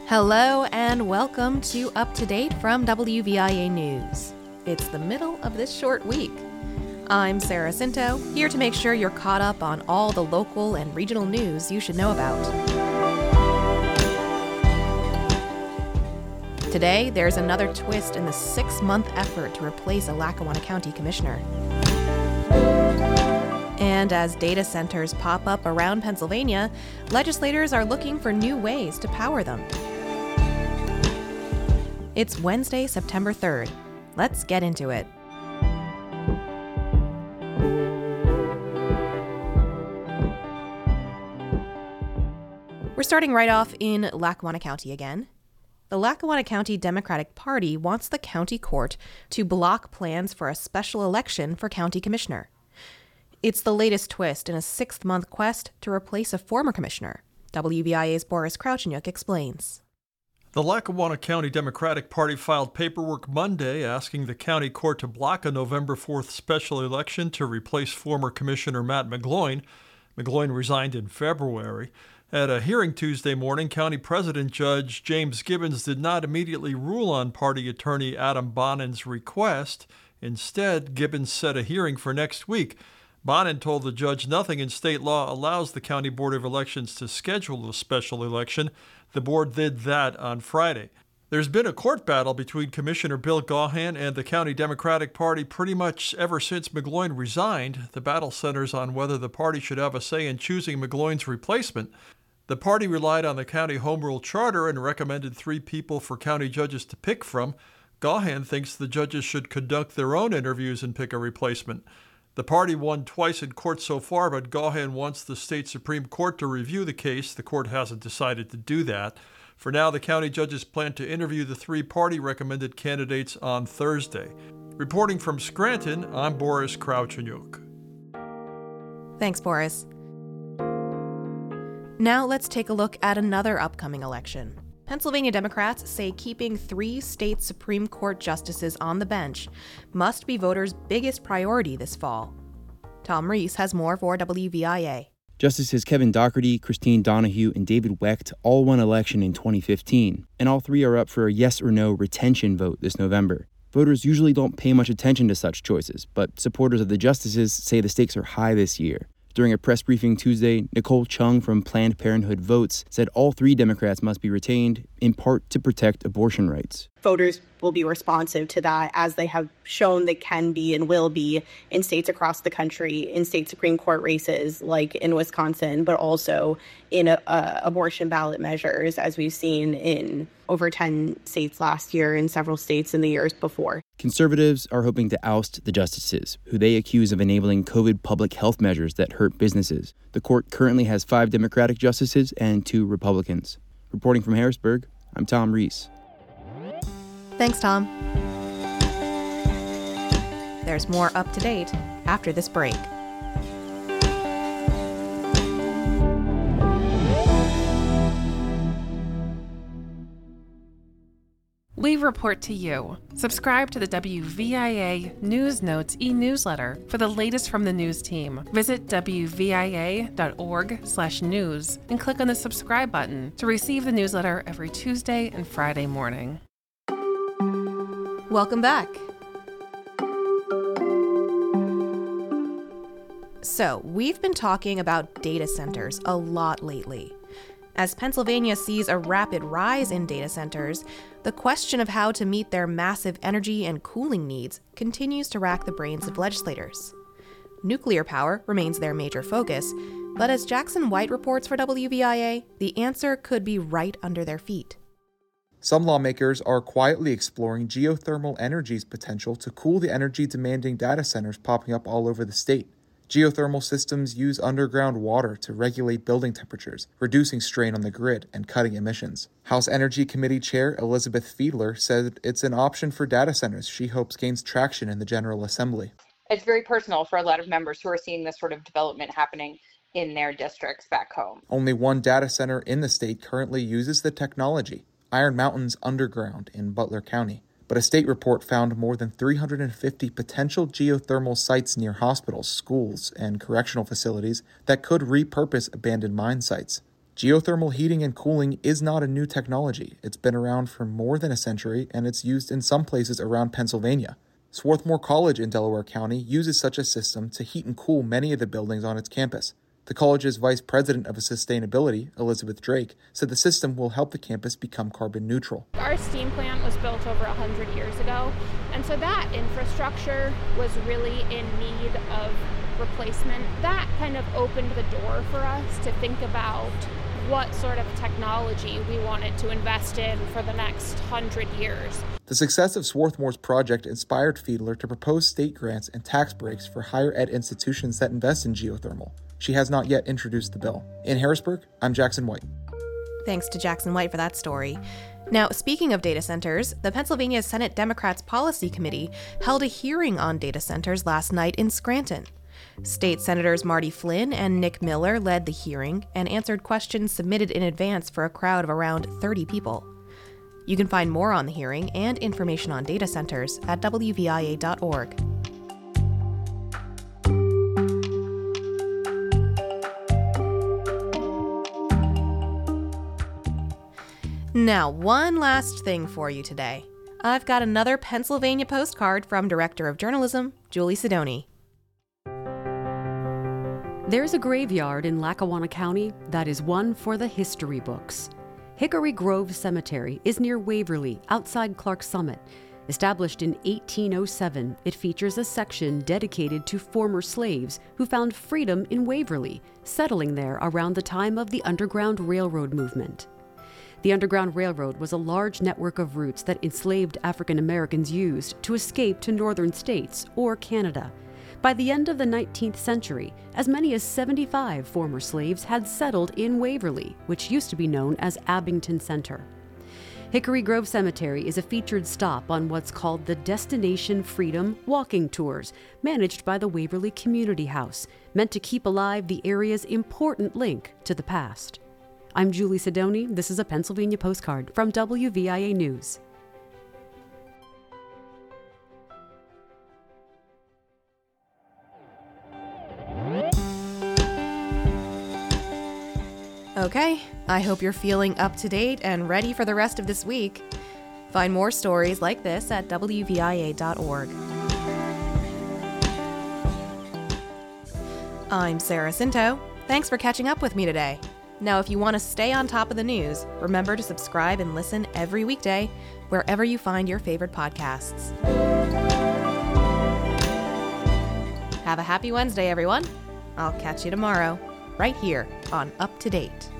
Hello and welcome to Up to Date from WVIA News. It's the middle of this short week. I'm Sarah Cinto, here to make sure you're caught up on all the local and regional news you should know about. Today, there's another twist in the 6-month effort to replace a Lackawanna County commissioner. And as data centers pop up around Pennsylvania, legislators are looking for new ways to power them. It's Wednesday, September 3rd. Let's get into it. We're starting right off in Lackawanna County again. The Lackawanna County Democratic Party wants the county court to block plans for a special election for county commissioner. It's the latest twist in a 6-month quest to replace a former commissioner. WVIA's Boris Krauchenyuk explains. The Lackawanna County Democratic Party filed paperwork Monday asking the county court to block a November 4th special election to replace former Commissioner Matt McGloin. McGloin resigned in February. At a hearing Tuesday morning, County President Judge James Gibbons did not immediately rule on party attorney Adam Bonin's request. Instead, Gibbons set a hearing for next week. Bonin told the judge nothing in state law allows the County Board of Elections to schedule a special election. The board did that on Friday. There's been a court battle between Commissioner Bill Gaughan and the County Democratic Party pretty much ever since McGloin resigned. The battle centers on whether the party should have a say in choosing McGloin's replacement. The party relied on the county home rule charter and recommended 3 people for county judges to pick from. Gaughan thinks the judges should conduct their own interviews and pick a replacement. The party won twice in court so far, but Gaughan wants the state Supreme Court to review the case. The court hasn't decided to do that. For now, the county judges plan to interview the 3 party-recommended candidates on Thursday. Reporting from Scranton, I'm Boris Krauchenyuk. Thanks, Boris. Now let's take a look at another upcoming election. Pennsylvania Democrats say keeping 3 state Supreme Court justices on the bench must be voters' biggest priority this fall. Tom Reese has more for WVIA. Justices Kevin Dougherty, Christine Donahue, and David Wecht all won election in 2015, and all 3 are up for a yes or no retention vote this November. Voters usually don't pay much attention to such choices, but supporters of the justices say the stakes are high this year. During a press briefing Tuesday, Nicole Chung from Planned Parenthood Votes said all 3 Democrats must be retained, in part to protect abortion rights. Voters will be responsive to that, as they have shown they can be and will be in states across the country, in state Supreme Court races like in Wisconsin, but also in abortion ballot measures, as we've seen in over 10 states last year and several states in the years before. Conservatives are hoping to oust the justices, who they accuse of enabling COVID public health measures that hurt businesses. The court currently has 5 Democratic justices and 2 Republicans. Reporting from Harrisburg, I'm Tom Reese. Thanks, Tom. There's more Up to Date after this break. We report to you. Subscribe to the WVIA News Notes e-newsletter for the latest from the news team. Visit wvia.org/news and click on the subscribe button to receive the newsletter every Tuesday and Friday morning. Welcome back. So, we've been talking about data centers a lot lately. As Pennsylvania sees a rapid rise in data centers, the question of how to meet their massive energy and cooling needs continues to rack the brains of legislators. Nuclear power remains their major focus, but as Jackson White reports for WVIA, the answer could be right under their feet. Some lawmakers are quietly exploring geothermal energy's potential to cool the energy-demanding data centers popping up all over the state. Geothermal systems use underground water to regulate building temperatures, reducing strain on the grid and cutting emissions. House Energy Committee Chair Elizabeth Fiedler said it's an option for data centers she hopes gains traction in the General Assembly. It's very personal for a lot of members who are seeing this sort of development happening in their districts back home. Only one data center in the state currently uses the technology, Iron Mountain's underground in Butler County. But a state report found more than 350 potential geothermal sites near hospitals, schools, and correctional facilities that could repurpose abandoned mine sites. Geothermal heating and cooling is not a new technology. It's been around for more than a century, and it's used in some places around Pennsylvania. Swarthmore College in Delaware County uses such a system to heat and cool many of the buildings on its campus. The college's vice president of sustainability, Elizabeth Drake, said the system will help the campus become carbon neutral. Our steam plant was built over 100 years ago, and so that infrastructure was really in need of replacement. That kind of opened the door for us to think about what sort of technology we wanted to invest in for the next 100 years. The success of Swarthmore's project inspired Fiedler to propose state grants and tax breaks for higher ed institutions that invest in geothermal. She has not yet introduced the bill. In Harrisburg, I'm Jackson White. Thanks to Jackson White for that story. Now, speaking of data centers, the Pennsylvania Senate Democrats Policy Committee held a hearing on data centers last night in Scranton. State Senators Marty Flynn and Nick Miller led the hearing and answered questions submitted in advance for a crowd of around 30 people. You can find more on the hearing and information on data centers at wvia.org. Now, one last thing for you today. I've got another Pennsylvania postcard from Director of Journalism, Julie Sidoni. There's a graveyard in Lackawanna County that is one for the history books. Hickory Grove Cemetery is near Waverly, outside Clark Summit. Established in 1807, it features a section dedicated to former slaves who found freedom in Waverly, settling there around the time of the Underground Railroad movement. The Underground Railroad was a large network of routes that enslaved African Americans used to escape to northern states or Canada. By the end of the 19th century, as many as 75 former slaves had settled in Waverly, which used to be known as Abington Center. Hickory Grove Cemetery is a featured stop on what's called the Destination Freedom Walking Tours, managed by the Waverly Community House, meant to keep alive the area's important link to the past. I'm Julie Sidoni. This is a Pennsylvania postcard from WVIA News. Okay, I hope you're feeling up to date and ready for the rest of this week. Find more stories like this at WVIA.org. I'm Sarah Cinto. Thanks for catching up with me today. Now, if you want to stay on top of the news, remember to subscribe and listen every weekday wherever you find your favorite podcasts. Have a happy Wednesday, everyone. I'll catch you tomorrow, right here on Up to Date.